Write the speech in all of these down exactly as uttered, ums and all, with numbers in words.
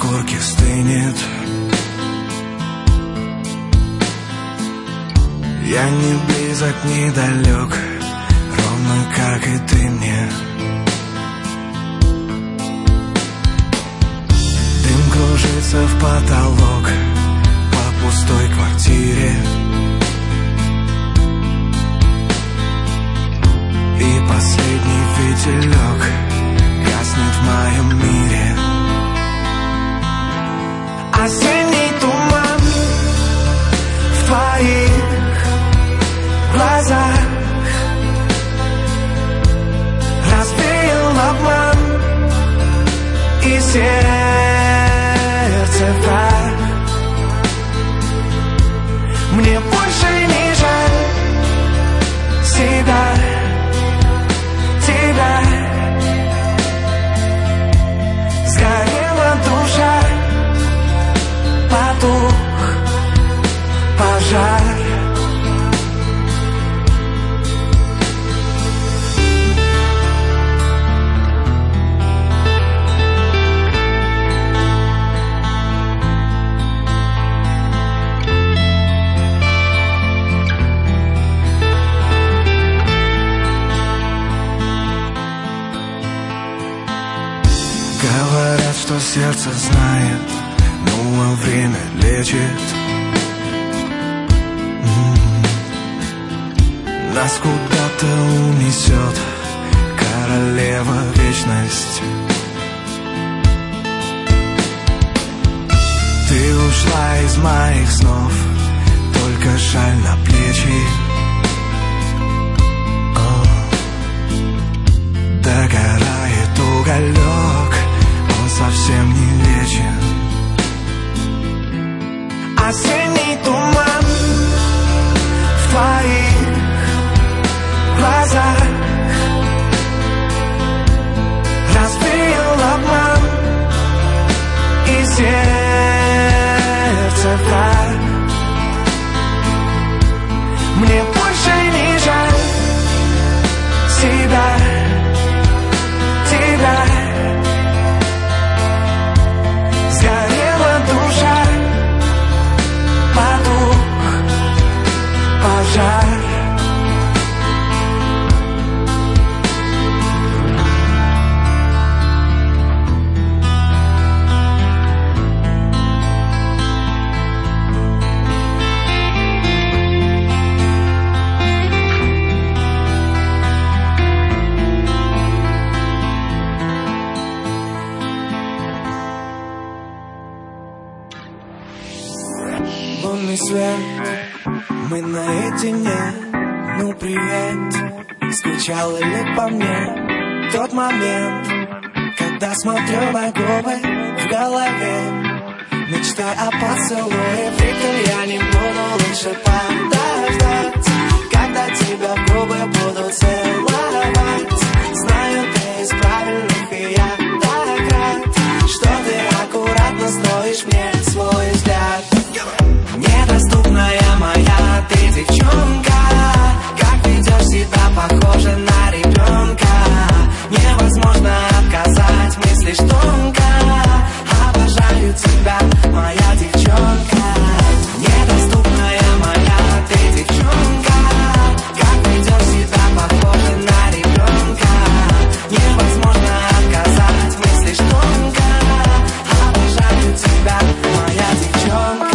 корки стынет. Я не близок, не далек, ровно как и ты мне. Дым кружится в потолок по пустой квартире. И последний фитилек гаснет в моем мире. Осенний туман в твоих глазах развеял обман и сердце враг. Мне больше не жаль себя, тебя. Сгорела душа, потух пожар. Говорят, что сердце знает, ну а время лечит. М-м-м. Нас куда-то унесет королева вечность. Ты ушла из моих снов, только шаль на плечи. О, догорает уголек, совсем не вечен. Осенний туман в твоих глазах развеял обман и сердце враг. Мне больше не жаль себя, тебя. Сгорела душа, потух пожар. Лунный свет, мы наедине. Ну привет, скучала ли по мне? Тот момент, когда смотрю на губы в голове, мечтай о поцелуе. Прикол, я не буду лучше подождать, когда тебя в губы будут целовать. Знаю, ты из правильных, и я так рад, что ты аккуратно строишь мне свой взгляд. Недоступная моя ты девчонка, как ведешь себя, похоже на ребенка. Невозможно отказать, мыслишь тонко. Обожаю тебя, моя девчонка. Недоступная моя ты девчонка, как ведешь себя, похоже на ребенка. Невозможно отказать, мыслишь тонко. Обожаю тебя, моя девчонка.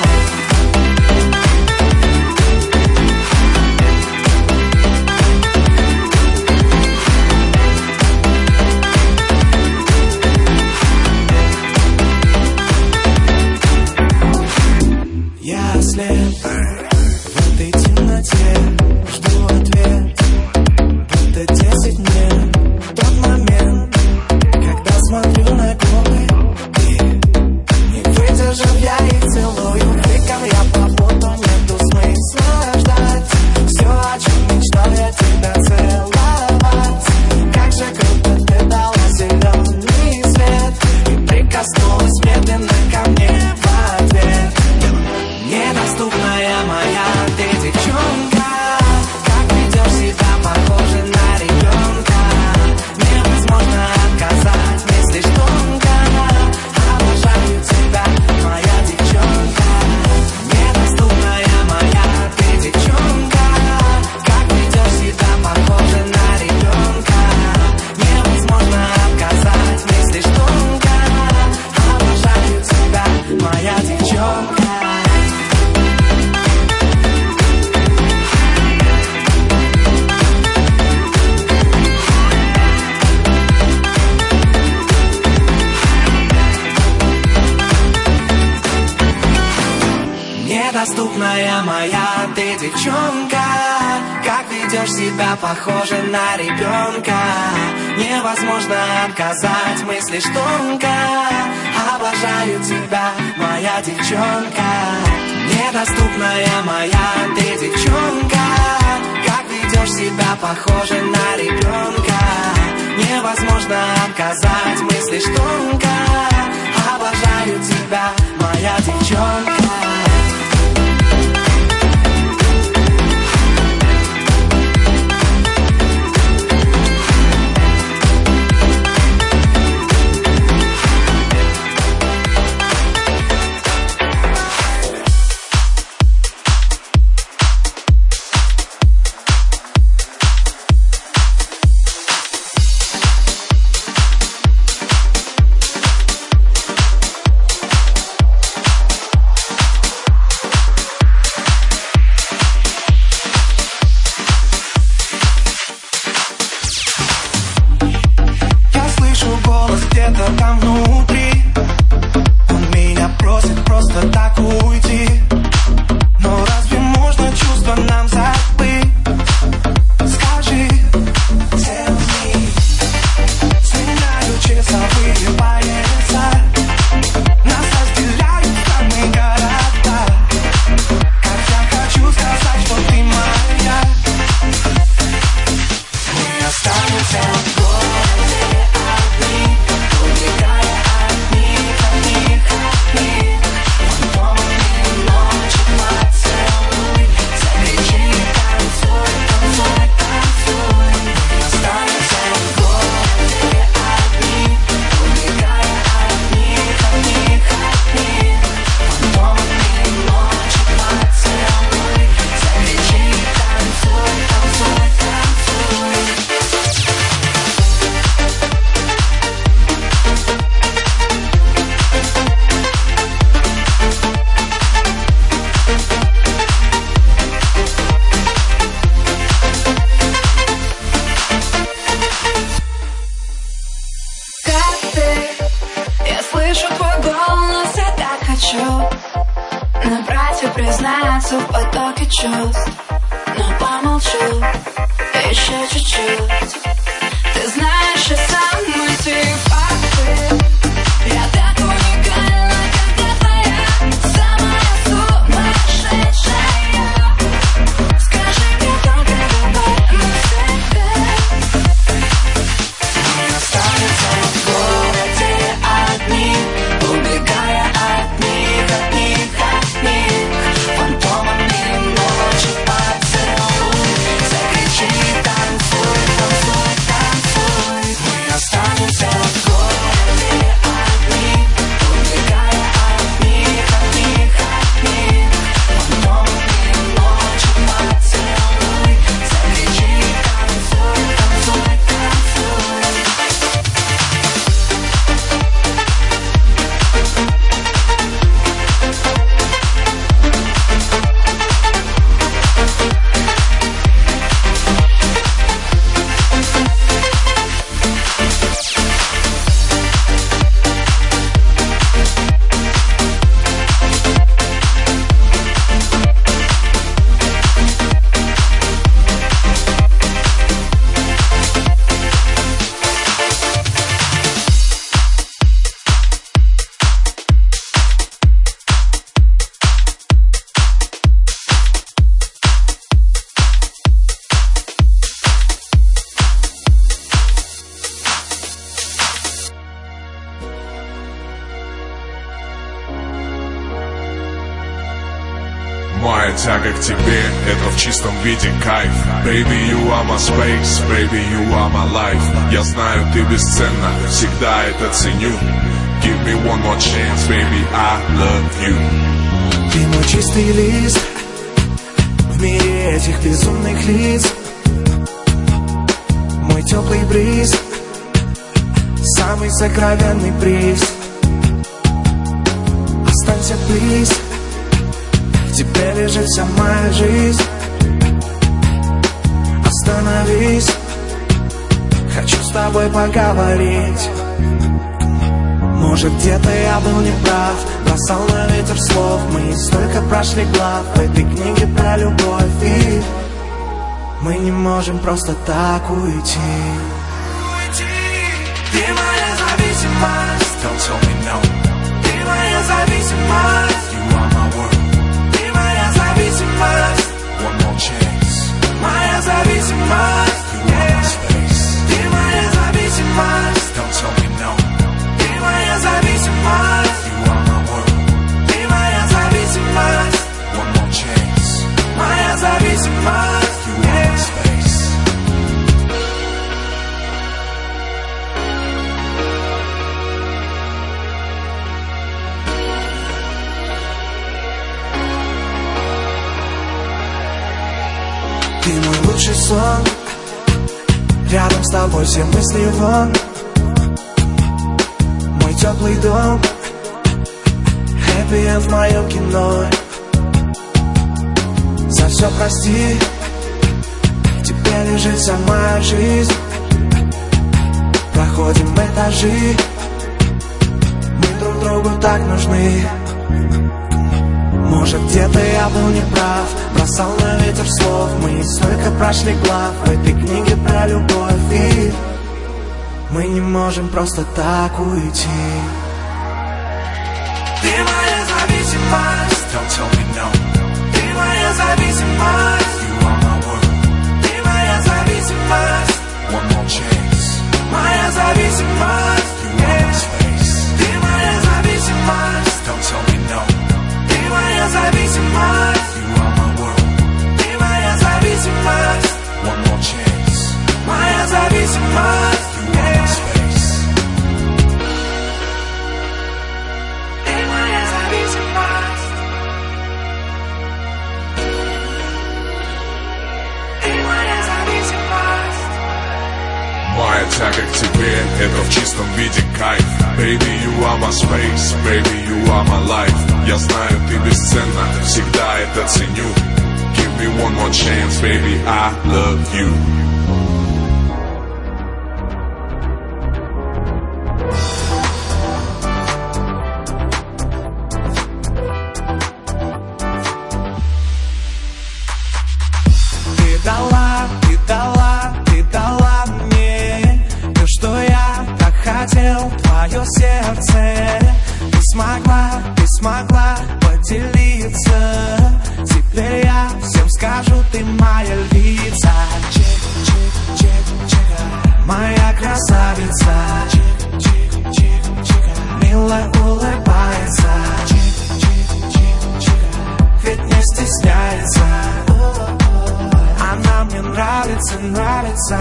В этой темноте жду ответ, будто десять мне. Тот момент, когда смотрю на губы, и не выдержав, я их целую. Криком я попуту, нету смысла ждать. Все, о чем мечтал, я тебя целовать. Как же круто ты дала зеленый свет и прикоснулась медленно ко мне в ответ. Недоступная моя ты девчонка, девчонка. Как ведешь себя, похоже на ребенка. Невозможно отказать, мыслишь тонко. Обожаю тебя, моя девчонка. Недоступная моя ты девчонка. Как ведешь себя, похоже на ребенка. Невозможно отказать, мыслишь тонко. Обожаю тебя, моя девчонка. Где-то там внутри он меня просит просто так уйти. Но разве можно чувства нам забыть? Скажи, tell me. Сменяю часовые пояса, нас разделяют страны, города. Как я хочу сказать, что ты моя. Мы останемся в городе одни, убегая от них, от них, от них. Фантомные ночи, поцелуй, закричи, танцуй, танцуй, танцуй. Мы останемся в городе одни, убегая от них, от них, от них. Фантомные ночи, поцелуй, закричи, танцуй, танцуй, танцуй. Как ты? Я слышу твой голос, я так хочу набрать и признаться в потоке чувств. Но помолчу еще чуть-чуть. Ты знаешь, и сам эти факты. Я так уникальна, когда твоя самая сумасшедшая. Скажи мне только давай навсегда. Мы останемся в городе одни, убегая от них, от них, от них. Фантомами ночи, поцелуй, закричи, танцуй, танцуй, танцуй. Мы останемся в городе одни, убегая от них, от них, от них. Фантомами ночи, поцелуй, закричи, танцуй, танцуй, танцуй. Моя тяга к тебе, это в чистом виде кайф. Baby, you are my space, baby, you are my life. Я знаю, ты бесценна, всегда это ценю. Give me one more chance, baby, I love you. Ты мой чистый лист в мире этих безумных лиц. Мой теплый бриз, самый сокровенный приз. Останься близ, в тебе лежит вся моя жизнь. Остановись, хочу с тобой поговорить. Мой Может, где-то я был неправ, бросал на ветер слов. Мы столько прошли глав в этой книге про любовь, и мы не можем просто так уйти. Ты моя зависимость, Don't tell me no. ты моя зависимость, You are my world. ты моя зависимость, One more chance. моя зависимость, You are my space. ты моя зависимость, Don't tell me no. ты моя зависимость, You are my world. ты моя зависимость, One more chance. моя зависимость. You are my space. Ты мой лучший сон, рядом с тобой все мысли вон. Мой теплый дом, happy end в моем кино. За все прости, тебе лежит вся моя жизнь. Проходим этажи, мы друг другу так нужны. Может, где-то я был неправ, бросал на ветер слов. Мы столько прошли глав в этой книге про любовь, и мы не можем просто так уйти. Ты моя зависимость, Don't tell me no. ты моя зависимость, You are my world. ты моя зависимость, One more chance. моя зависимость, You are my space. ты моя зависимость, Don't tell me no. ты моя зависимость, You are my world. ты моя зависимость, One more chance. моя зависимость, You are my space. ты моя зависимость, ты моя зависимость. Моя тяга к тебе — это в чистом виде кайф. Baby, you are my space, baby, you are my life. Я знаю, ты бесценна, всегда это ценю. Give me one more chance, baby, I love you. Ты дала, ты дала, ты дала мне то, что я так хотел, твое сердце. Ты смогла, ты смогла поделиться. Теперь я всем скажу, ты моя львица. Чик, чик, чик, чика. Моя красавица. Чик, чик, чик, чика. Мило улыбается. Чик, чик, чик, чика. Ведь не стесняется. Она мне нравится, нравится.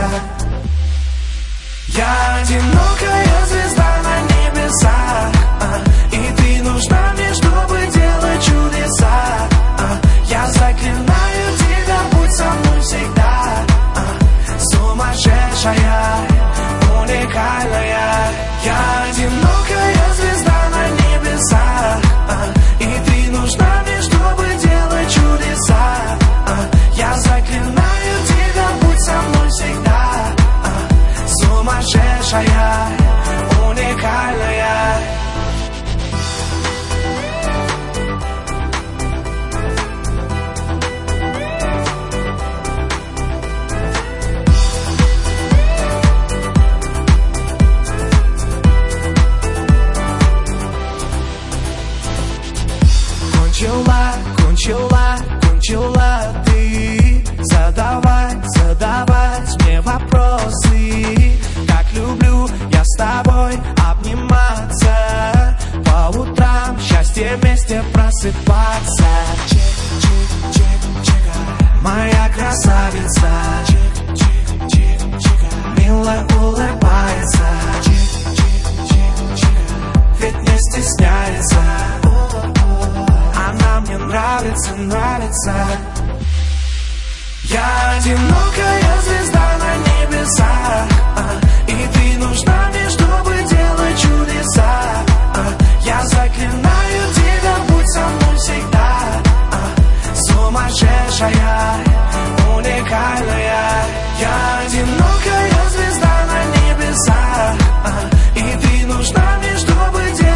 Я одинокая звезда на небесах, а, и ты нужна мне, чтобы делать чудеса, а. Я заклинаю тебя, будь со мной всегда, а. Сумасшедшая, уникальная. Я одинокая звезда на небесах, а, и ты нужна мне, чтобы делать чудеса, а. Я заклинаю тебя, будь со мной всегда, а. Сумасшедшая, уникальная. Кончила, кончила, кончила ты задавать, задавать мне вопросы. Как люблю я с тобой обниматься, по утрам счастье вместе просыпаться. Чик, чик, чик, чика. Моя красавица. Чик, чик, чик, чика. Мило улыбается. Чик, чик, чик, чика. Ведь не стесняется. Она мне нравится, нравится. Я одинокая звезда на небесах, а, и ты нужна мне, чтобы делать чудеса, а. Я заклинаю тебя, будь со мной всегда, а. Сумасшедшая, уникальная. Я одинокая звезда на небесах, а, и ты нужна мне, чтобы делать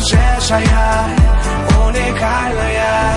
сумасшедшая, уникальная.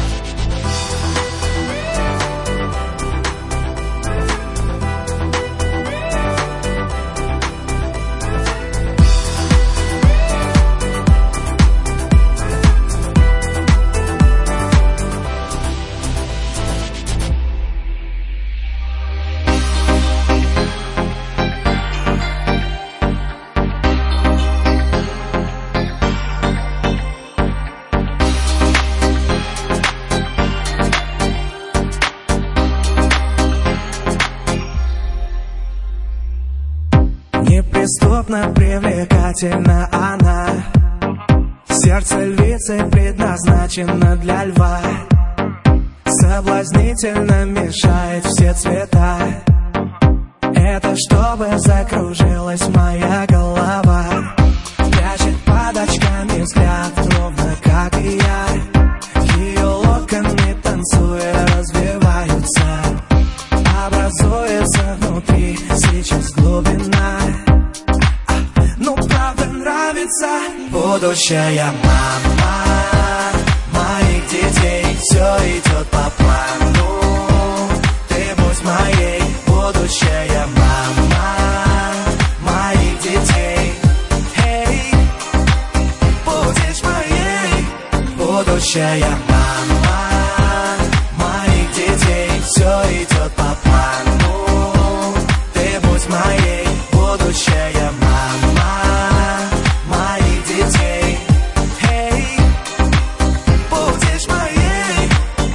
Неприступно привлекательна она, сердце львицы предназначено для льва. Соблазнительно мешает все цвета, это чтобы закружилась моя голова. Прячет под очками взгляд, ровно как и я. Ее локоны, танцуя, развиваются, образуется внутри сейчас глубина. Ну правда нравится. Будущая мама моих детей, все идет по плану. Ты будь моей, будущая мама моих детей. Эй, будешь моей, будущая мама моих детей, все идет по плану. Ты будь моей, будущая мама моих детей. Эй, будешь моей.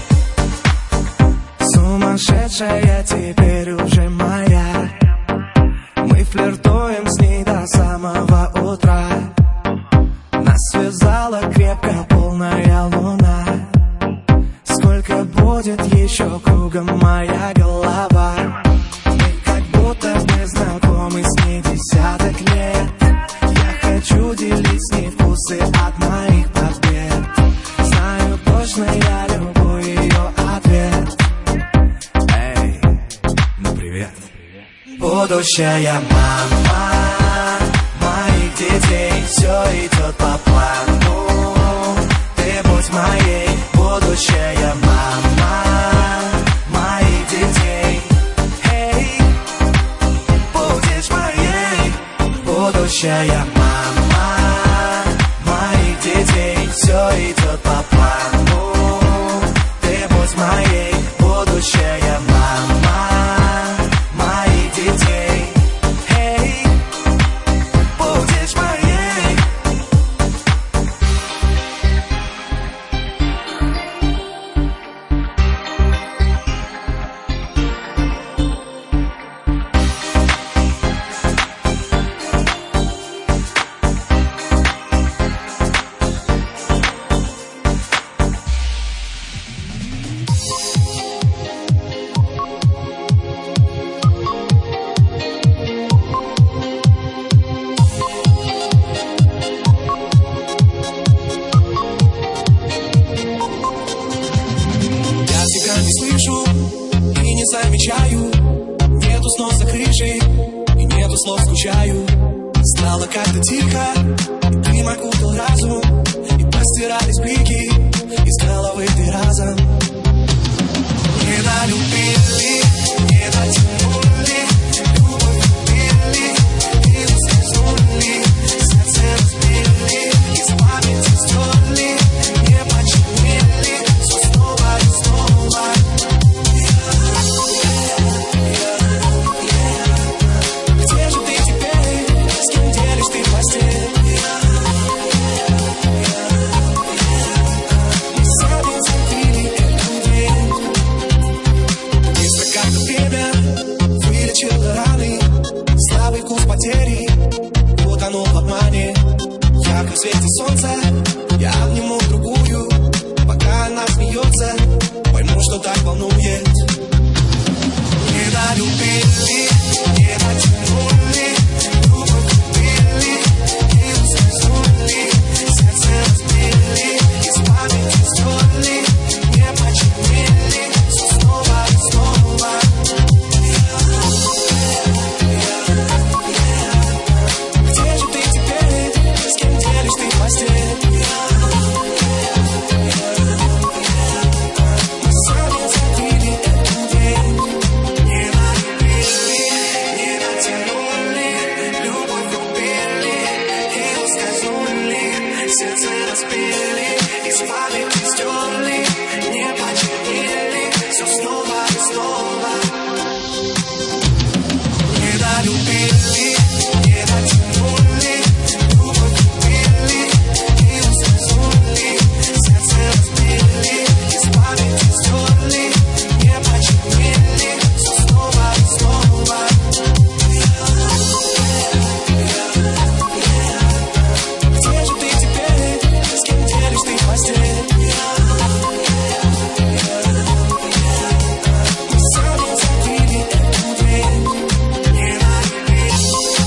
Сумасшедшая теперь уже моя. Мы флиртуем с ней до самого утра. Нас связала крепко полная луна. Сколько будет еще кругом моя голова. Мы как будто бы знакомы с ней десяток лет. Я хочу делить с ней вкусы от моих побед. Знаю точно, я люблю ее ответ. Эй, ну привет. Будущая мама моих детей, все идет по плану. Ты будь моей, будущая мама моих детей. Эй, будешь моей, будущая мама моих детей. Все идет по плану. Ты будь моей, будущая мама моих детей. Эй, будешь моей. Я тебя не слышу и не замечаю. Нету снов за крышей и нету слов, скучаю. Стало как-то тихо, и ты окутал разум, и постирались блики из головы ты разом. Не долюбили, не дотянули, любовь убили, и ускользнули, сердце разбили, из памяти стерли, не починили, все снова и снова. Где же ты теперь, с кем делишь ты постель? Мы сами закрыли эту дверь. Быстро как-то время вылечило раны, слабый вкус потери утонул в обмане. Ярко светит солнце, я обниму другую, пока она смеется, пойму, что так волнует. Не долюбили, не дотянули, любовь убили, и ускользнули, сердце разбили, из памяти стерли, не починили, все снова и снова. Где же ты теперь, с кем делишь ты постель? сердце разбили, из памяти стерли, не починили, все снова и снова. Не долюбили, не дотянули, любовь убили и ускользнули, сердце разбили, из памяти стерли, не починили, все снова и снова. Где же ты теперь, с кем делишь ты постель? Мы сами закрыли эту дверь. Не долюбили.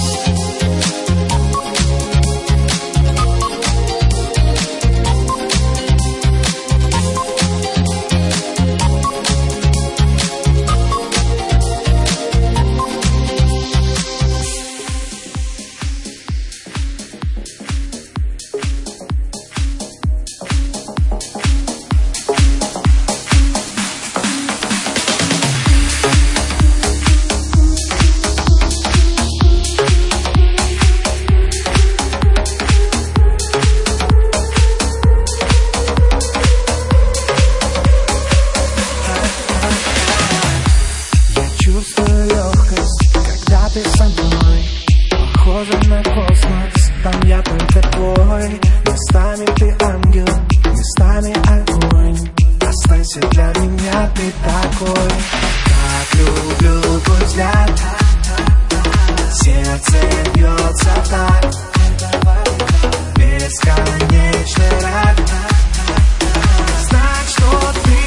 Я чувствую легкость, когда ты со мной. Похоже на космос, там я только твой. Местами ты ангел, местами огонь. Останься для меня ты такой. Так люблю твой взгляд, сердце бьется так, бесконечный рад. Знать, что ты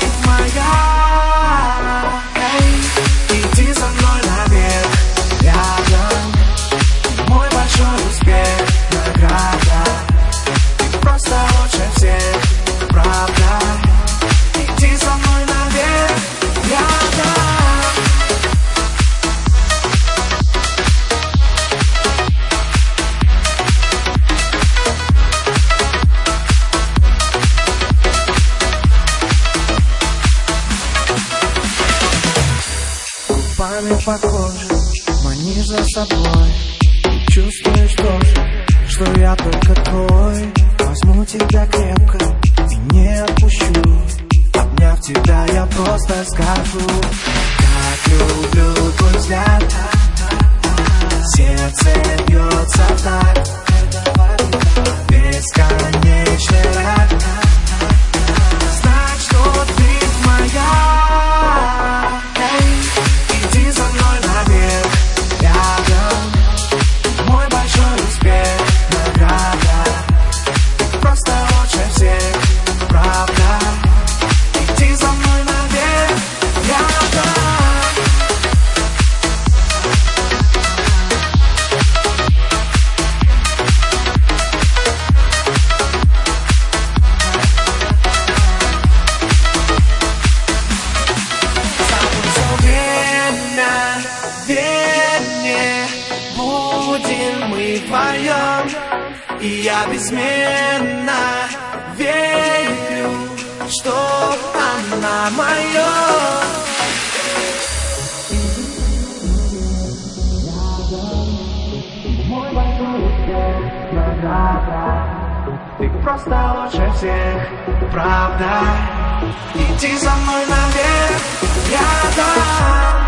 моя. Эй, иди со мной наверх, рядом. Мой большой успех, награда. Ты просто лучше всех, правда. Иди со мной наверх, рядом. Губами по коже, манишь за собой. Ты чувствуешь тоже, что я только твой. Возьму тебя крепко и не отпущу. Обняв тебя, я просто скажу: так люблю твой взгляд, сердце бьется так, бесконечный рад. Знать, что ты моя. Эй, иди со мной наверх, рядом. Мой большой успех, награда. Ты просто лучше всех, правда. Иди со мной наверх, рядом. Вдвоем, и я безмерно верю, что она моя. Мой большой успех, награда. Ты просто лучше всех, правда. Иди со мной наверх, рядом.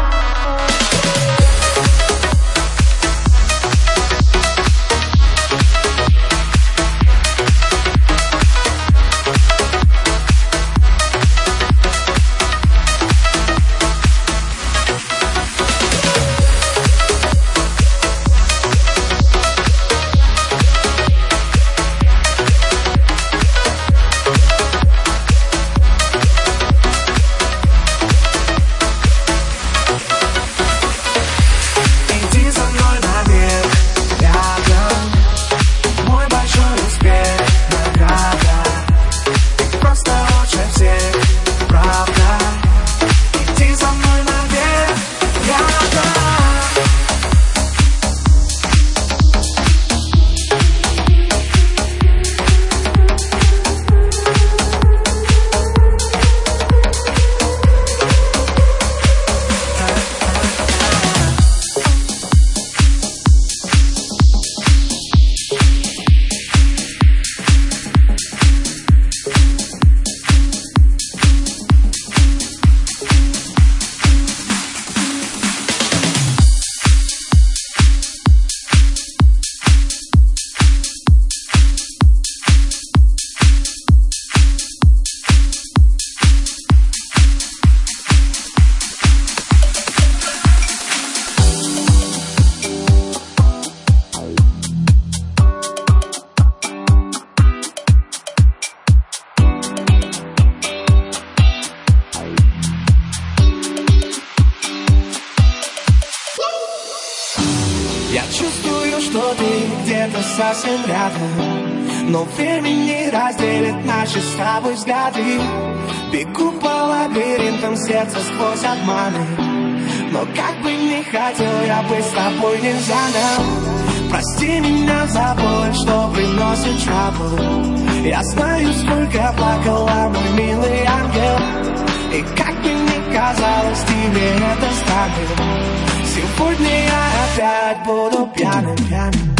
совсем рядом, но время не разделит наши с тобой взгляды. Бегу по лабиринтам сердца сквозь обманы, но как бы не хотел я быть с тобой, нельзя нам. Прости меня за боль, что приносит trouble. Я знаю, сколько плакала, мой милый ангел, и как бы ни казалось тебе это странным, сегодня я опять буду пьяным, пьяным.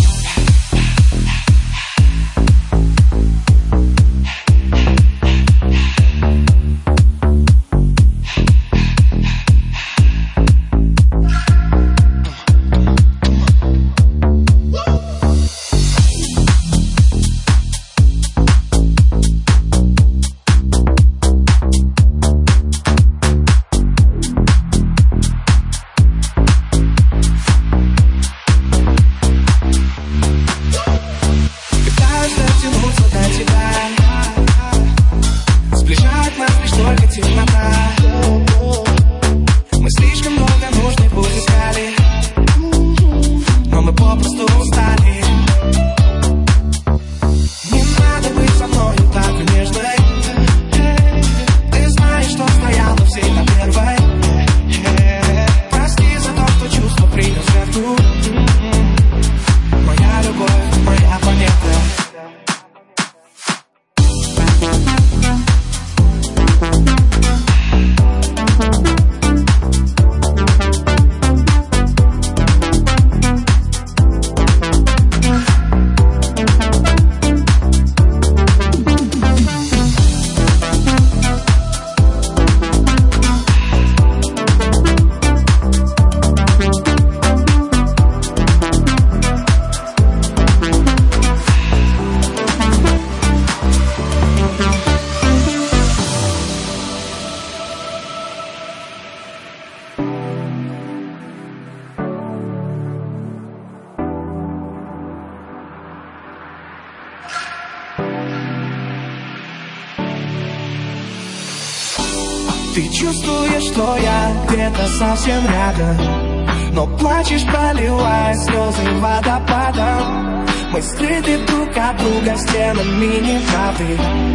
Ты чувствуешь, что я где-то совсем рядом, но плачешь, проливая слезы водопадом. Мы скрыты друг от друга стенами неправды.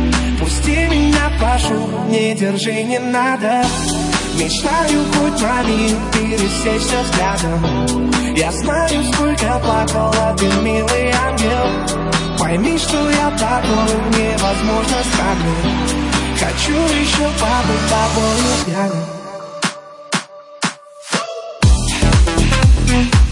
Пусти меня, прошу, не держи, не надо. Мечтаю хоть на миг пересечься взглядом. Я знаю, сколько плакала ты, милый ангел. Пойми, что я такой невозможно странный. Хочу еще побыть тобою пьяным.